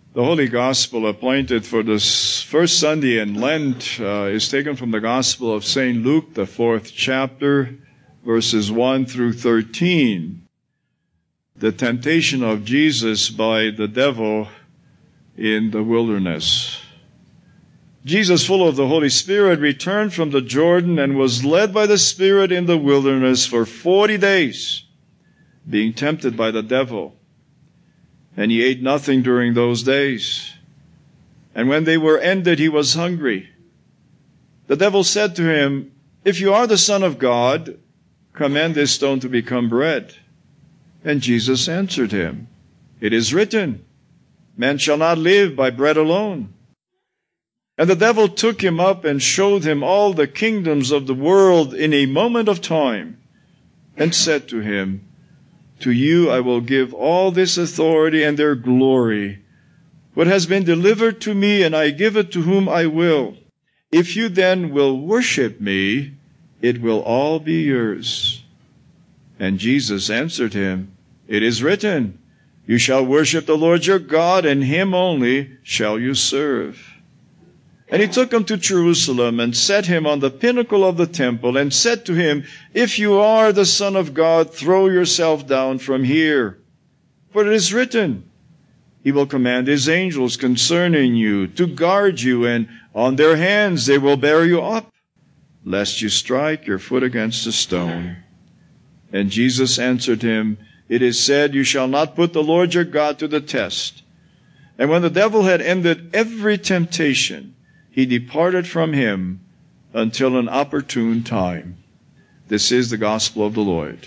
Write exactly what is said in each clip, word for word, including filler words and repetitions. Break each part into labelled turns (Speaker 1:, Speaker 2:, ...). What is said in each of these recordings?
Speaker 1: The Holy Gospel appointed for this first Sunday in Lent uh, is taken from the Gospel of Saint Luke, the fourth chapter, verses one through thirteen. The temptation of Jesus by the devil in the wilderness. Jesus, full of the Holy Spirit, returned from the Jordan and was led by the Spirit in the wilderness for forty days, being tempted by the devil. And he ate nothing during those days. And when they were ended, he was hungry. The devil said to him, "If you are the Son of God, command this stone to become bread." And Jesus answered him, "It is written, man shall not live by bread alone." And the devil took him up and showed him all the kingdoms of the world in a moment of time, and said to him, "To you I will give all this authority and their glory. What has been delivered to me, and I give it to whom I will. If you then will worship me, it will all be yours." And Jesus answered him, "It is written, you shall worship the Lord your God, and him only shall you serve." And he took him to Jerusalem and set him on the pinnacle of the temple and said to him, "If you are the Son of God, throw yourself down from here. For it is written, he will command his angels concerning you to guard you, and on their hands they will bear you up, lest you strike your foot against a stone." And Jesus answered him, "It is said, you shall not put the Lord your God to the test." And when the devil had ended every temptation, he departed from him until an opportune time. This is the gospel of the Lord.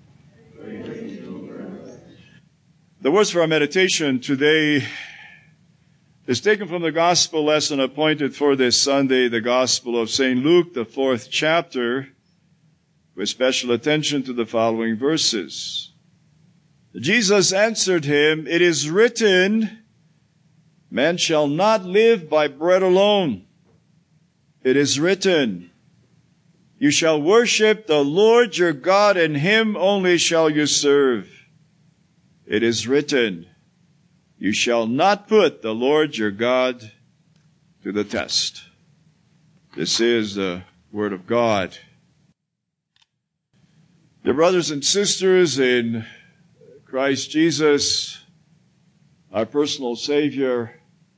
Speaker 1: The words for our meditation today is taken from the gospel lesson appointed for this Sunday, the Gospel of Saint Luke, the fourth chapter, with special attention to the following verses. Jesus answered him, "It is written, man shall not live by bread alone. It is written, you shall worship the Lord your God, and him only shall you serve. It is written, you shall not put the Lord your God to the test." This is the word of God. Dear brothers and sisters in Christ Jesus, our personal Savior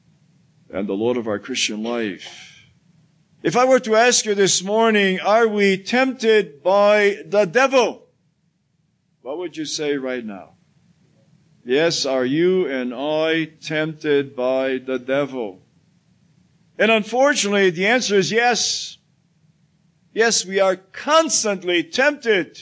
Speaker 1: and the Lord of our Christian life. If I were to ask you this morning, are we tempted by the devil? What would you say right now? Yes, are you and I tempted by the devil? And unfortunately, the answer is yes. Yes, we are constantly tempted,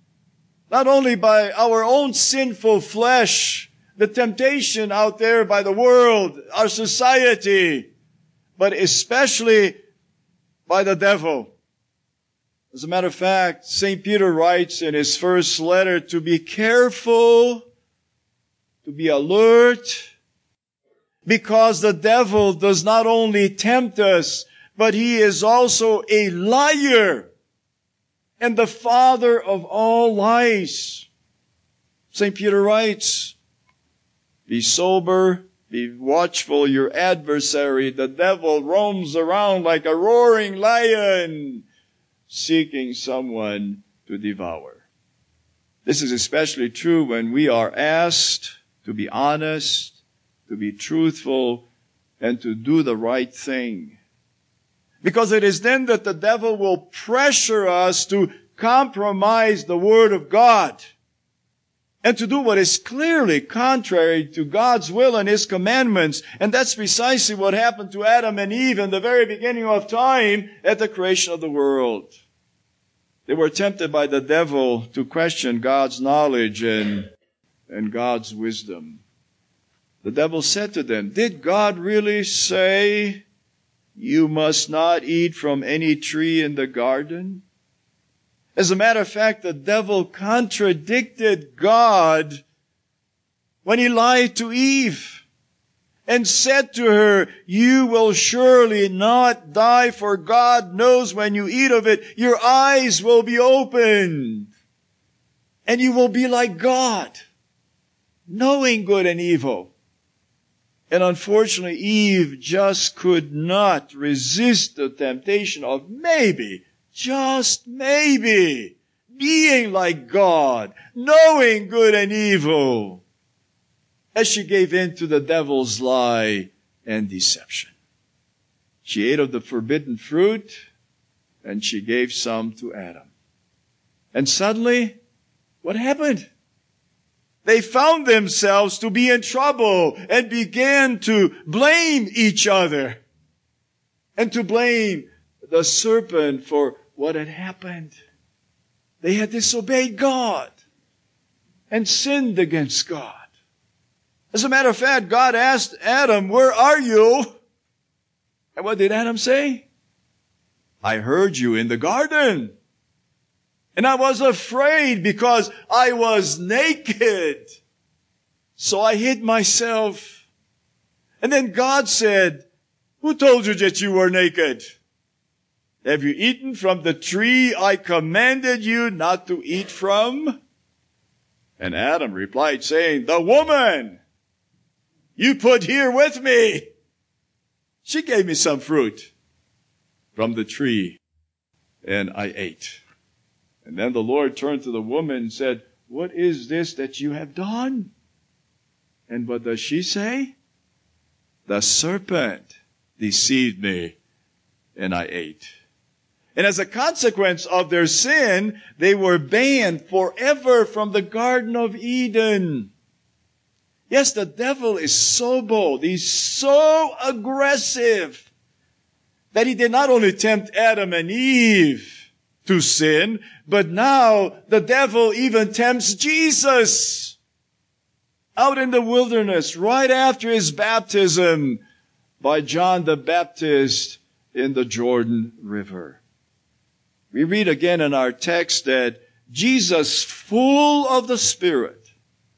Speaker 1: not only by our own sinful flesh, the temptation out there by the world, our society, but especially by the devil. As a matter of fact, Saint Peter writes in his first letter to be careful, to be alert, because the devil does not only tempt us, but he is also a liar and the father of all lies. Saint Peter writes, "Be sober, be watchful. Your adversary, the devil, roams around like a roaring lion, seeking someone to devour." This is especially true when we are asked to be honest, to be truthful, and to do the right thing. Because it is then that the devil will pressure us to compromise the Word of God and to do what is clearly contrary to God's will and His commandments. And that's precisely what happened to Adam and Eve in the very beginning of time at the creation of the world. They were tempted by the devil to question God's knowledge and, and God's wisdom. The devil said to them, "Did God really say you must not eat from any tree in the garden?" As a matter of fact, the devil contradicted God when he lied to Eve and said to her, "You will surely not die, for God knows when you eat of it, your eyes will be opened, and you will be like God, knowing good and evil." And unfortunately, Eve just could not resist the temptation of maybe, just maybe, being like God, knowing good and evil, as she gave in to the devil's lie and deception. She ate of the forbidden fruit, and she gave some to Adam. And suddenly, what happened? They found themselves to be in trouble and began to blame each other and to blame the serpent for what had happened. They had disobeyed God and sinned against God. As a matter of fact, God asked Adam, "Where are you?" And what did Adam say? "I heard you in the garden. And I was afraid because I was naked. So I hid myself." And then God said, "Who told you that you were naked? Have you eaten from the tree I commanded you not to eat from?" And Adam replied, saying, "The woman you put here with me, she gave me some fruit from the tree, and I ate." And then the Lord turned to the woman and said, "What is this that you have done?" And what does she say? "The serpent deceived me, and I ate." And as a consequence of their sin, they were banned forever from the Garden of Eden. Yes, the devil is so bold, he's so aggressive, that he did not only tempt Adam and Eve to sin, but now the devil even tempts Jesus out in the wilderness right after his baptism by John the Baptist in the Jordan River. We read again in our text that Jesus, full of the Spirit,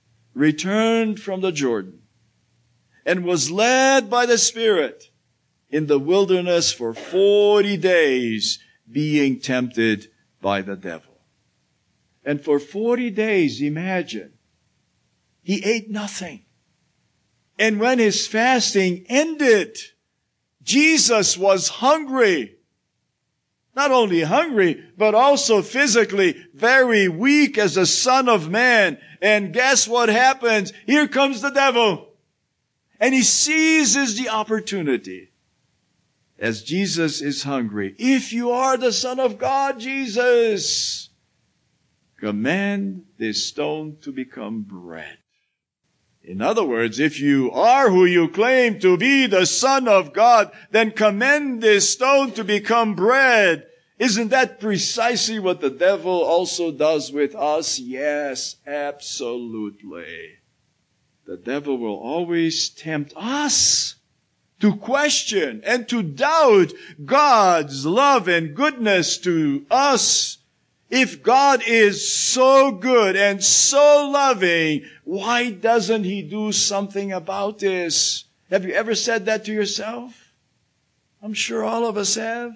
Speaker 1: returned from the Jordan and was led by the Spirit in the wilderness for forty days, being tempted by the devil. And for forty days, imagine, he ate nothing. And when his fasting ended, Jesus was hungry. Not only hungry, but also physically very weak as the Son of Man. And guess what happens? Here comes the devil. And he seizes the opportunity. As Jesus is hungry, "If you are the Son of God, Jesus, command this stone to become bread." In other words, if you are who you claim to be, the Son of God, then command this stone to become bread. Isn't that precisely what the devil also does with us? Yes, absolutely. The devil will always tempt us to question and to doubt God's love and goodness to us. If God is so good and so loving, why doesn't He do something about this? Have you ever said that to yourself? I'm sure all of us have.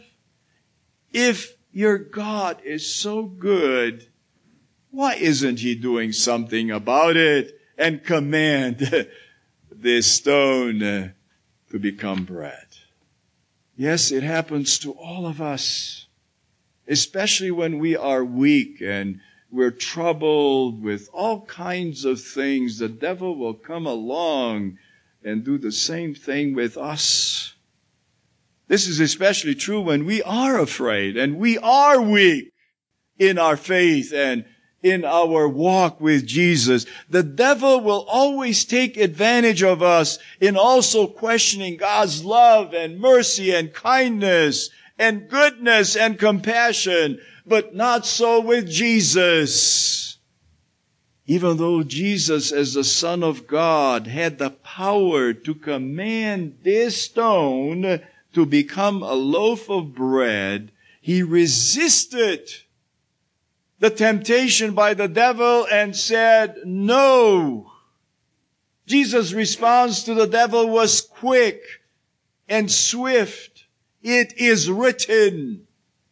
Speaker 1: If your God is so good, why isn't He doing something about it and command this stone to become bread? Yes, it happens to all of us, especially when we are weak and we're troubled with all kinds of things. The devil will come along and do the same thing with us. This is especially true when we are afraid and we are weak in our faith and in our walk with Jesus. The devil will always take advantage of us in also questioning God's love and mercy and kindness and goodness and compassion, but not so with Jesus. Even though Jesus, as the Son of God, had the power to command this stone to become a loaf of bread, He resisted the temptation by the devil and said, "No." Jesus' response to the devil was quick and swift. "It is written,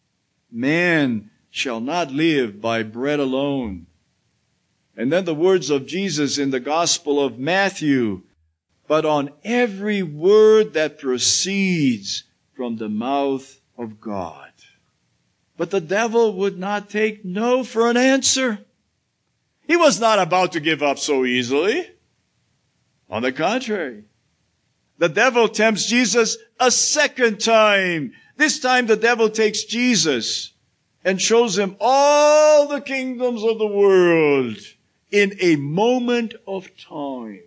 Speaker 1: man shall not live by bread alone." And then the words of Jesus in the Gospel of Matthew but on every word that proceeds from the mouth of God. But the devil would not take no for an answer. He was not about to give up so easily. On the contrary, the devil tempts Jesus a second time. This time the devil takes Jesus and shows him all the kingdoms of the world in a moment of time.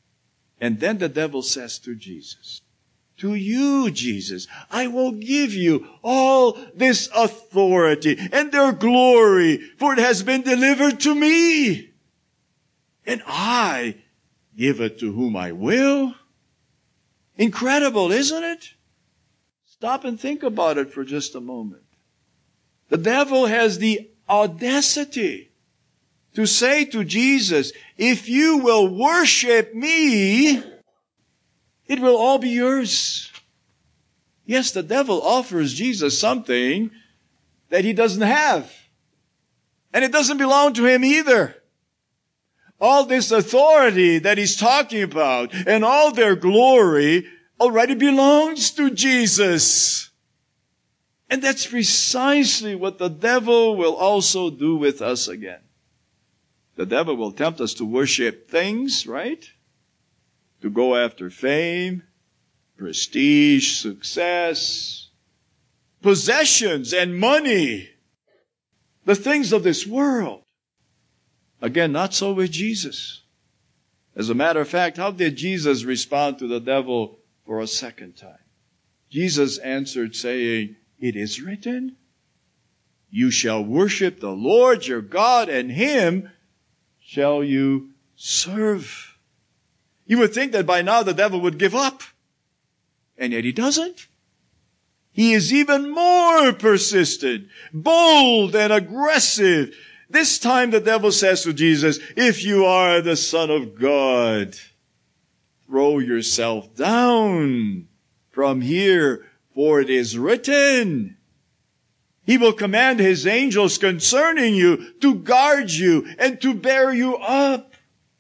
Speaker 1: And then the devil says to Jesus, to you, Jesus, I will give you all this authority and their glory, for it has been delivered to me. And I give it to whom I will. Incredible, isn't it? Stop and think about it for just a moment. The devil has the audacity to say to Jesus, if you will worship me, it will all be yours. Yes, the devil offers Jesus something that he doesn't have. And it doesn't belong to him either. All this authority that he's talking about and all their glory already belongs to Jesus. And that's precisely what the devil will also do with us again. The devil will tempt us to worship things, right? To go after fame, prestige, success, possessions, and money. The things of this world. Again, not so with Jesus. As a matter of fact, how did Jesus respond to the devil for a second time? Jesus answered saying, it is written, you shall worship the Lord your God, and him shall you serve. You would think that by now the devil would give up. And yet he doesn't. He is even more persistent, bold, and aggressive. This time the devil says to Jesus, if you are the Son of God, throw yourself down from here, for it is written, he will command his angels concerning you to guard you and to bear you up.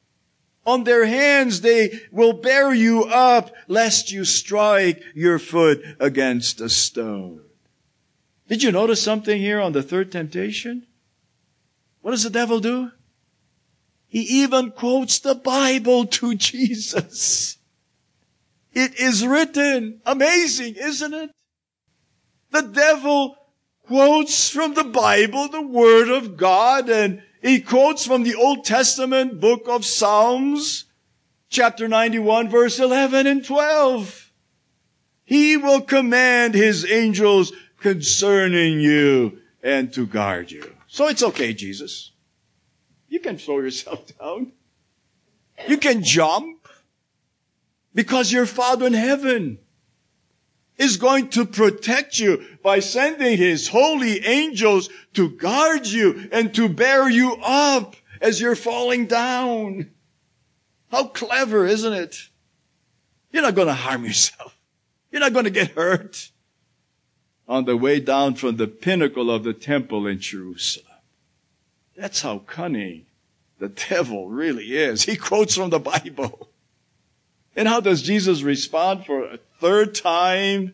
Speaker 1: On their hands they will bear you up, lest you strike your foot against a stone. Did you notice something here on the third temptation? What does the devil do? He even quotes the Bible to Jesus. It is written. Amazing, isn't it? The devil quotes from the Bible, the Word of God, and he quotes from the Old Testament book of Psalms, chapter ninety-one, verse eleven and twelve. He will command his angels concerning you and to guard you. So it's okay, Jesus. You can throw yourself down. You can jump because your Father in heaven is going to protect you by sending his holy angels to guard you and to bear you up as you're falling down. How clever, isn't it? You're not going to harm yourself. You're not going to get hurt on the way down from the pinnacle of the temple in Jerusalem. That's how cunning the devil really is. He quotes from the Bible. And how does Jesus respond for a third time?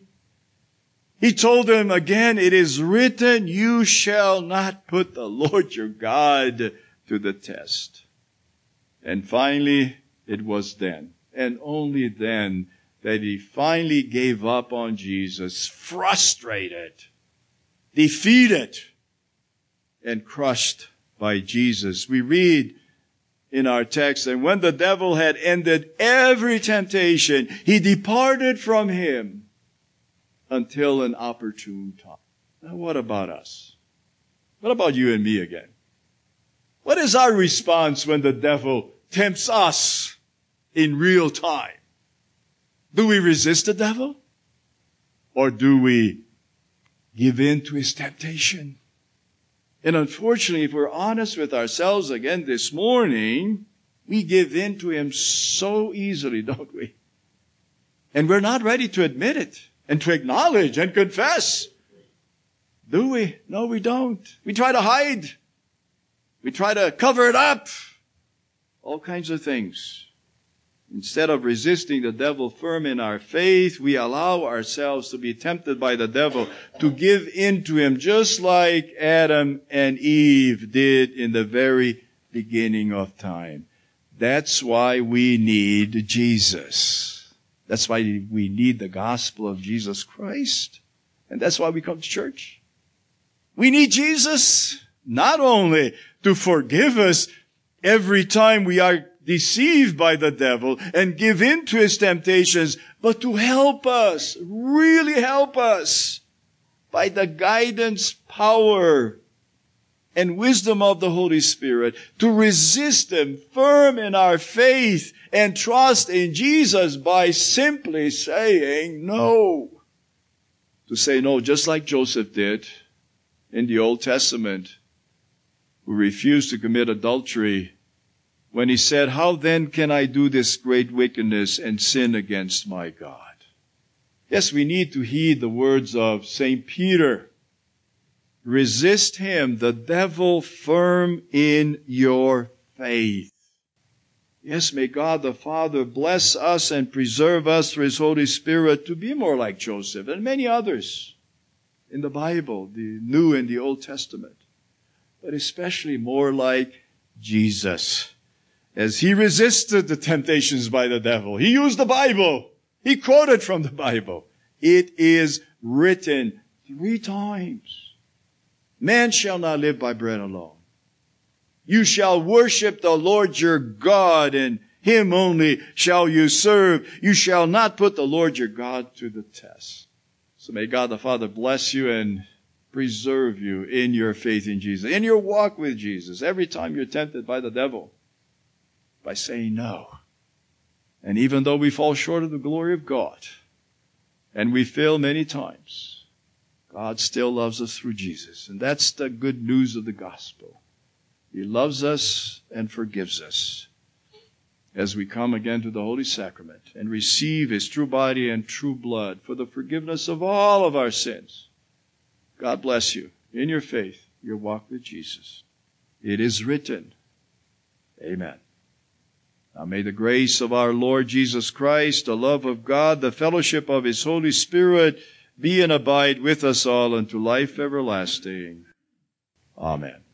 Speaker 1: He told them again, it is written, you shall not put the Lord your God to the test. And finally, it was then, and only then, that he finally gave up on Jesus, frustrated, defeated, and crushed by Jesus. We read in our text, and when the devil had ended every temptation, he departed from him until an opportune time. Now what about us? What about you and me again? What is our response when the devil tempts us in real time? Do we resist the devil? Or do we give in to his temptation? And unfortunately, if we're honest with ourselves again this morning, we give in to him so easily, don't we? And we're not ready to admit it and to acknowledge and confess. Do we? No, we don't. We try to hide. We try to cover it up. All kinds of things. Instead of resisting the devil firm in our faith, we allow ourselves to be tempted by the devil to give in to him, just like Adam and Eve did in the very beginning of time. That's why we need Jesus. That's why we need the gospel of Jesus Christ. And that's why we come to church. We need Jesus not only to forgive us every time we are deceived by the devil and give in to his temptations, but to help us, really help us by the guidance, power, and wisdom of the Holy Spirit to resist him firm in our faith and trust in Jesus by simply saying no. To say no, just like Joseph did in the Old Testament, who refused to commit adultery when he said, how then can I do this great wickedness and sin against my God? Yes, we need to heed the words of Saint Peter. Resist him, the devil, firm in your faith. Yes, may God the Father bless us and preserve us through his Holy Spirit to be more like Joseph and many others in the Bible, the New and the Old Testament, but especially more like Jesus. As he resisted the temptations by the devil, he used the Bible. He quoted from the Bible. It is written three times. Man shall not live by bread alone. You shall worship the Lord your God, and him only shall you serve. You shall not put the Lord your God to the test. So may God the Father bless you and preserve you in your faith in Jesus, in your walk with Jesus, every time you're tempted by the devil, by saying no. And even though we fall short of the glory of God, and we fail many times, God still loves us through Jesus. And that's the good news of the gospel. He loves us and forgives us as we come again to the Holy Sacrament and receive his true body and true blood for the forgiveness of all of our sins. God bless you in your faith, your walk with Jesus. It is written. Amen. Now may the grace of our Lord Jesus Christ, the love of God, the fellowship of his Holy Spirit be and abide with us all unto life everlasting. Amen.